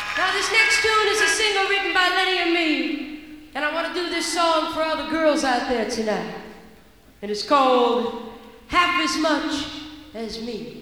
Now this next tune is a single written by Lenny and me, and I want to do this song for all the girls out there tonight. And it's called Half As Much As Me.